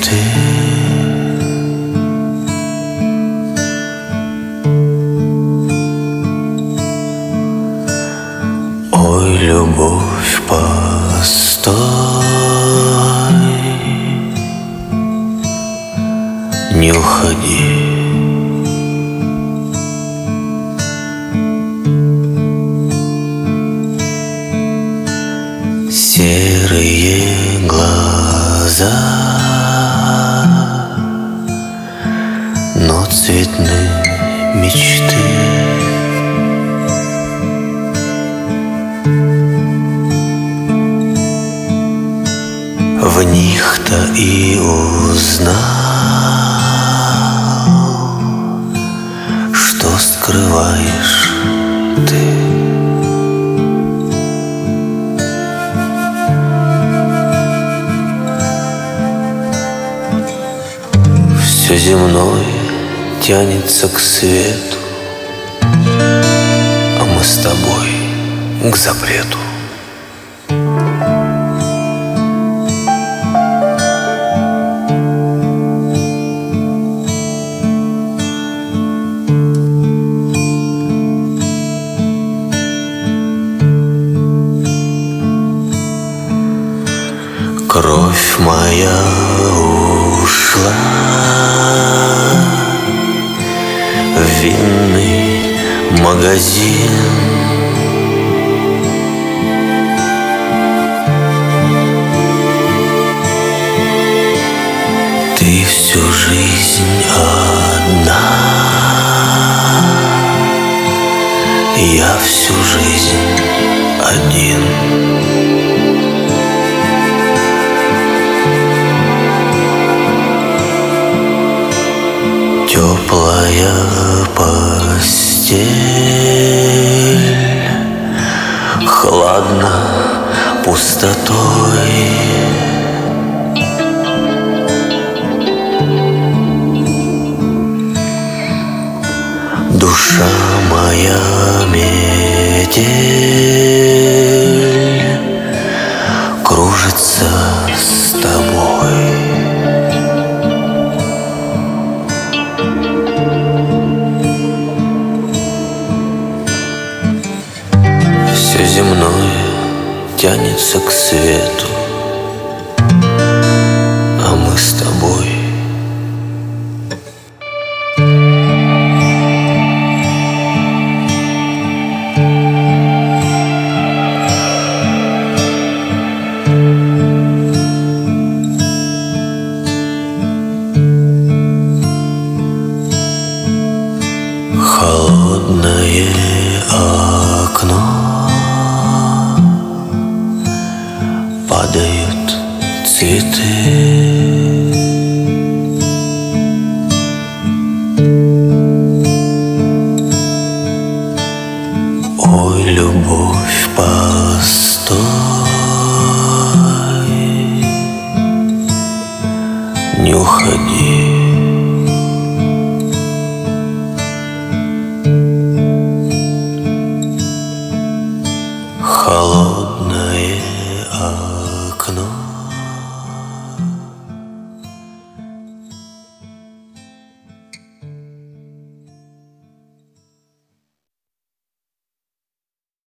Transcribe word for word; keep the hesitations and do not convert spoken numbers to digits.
мечты. Ой, любовь, постой, не уходи. Серые глаза, но цветны мечты. В них-то и узнал, что скрываешь ты. Все земное тянется к свету, а мы с тобой к запрету. Кровь моя ушла в винный магазин. Ты всю жизнь одна, я всю жизнь один. Теплая постель хладна пустотой. Душа моя метель кружится с тобой. Все земное тянется к свету, а мы с тобой. Холодное окно, падают цветы. Ой, любовь, постой, не уходи. Холодное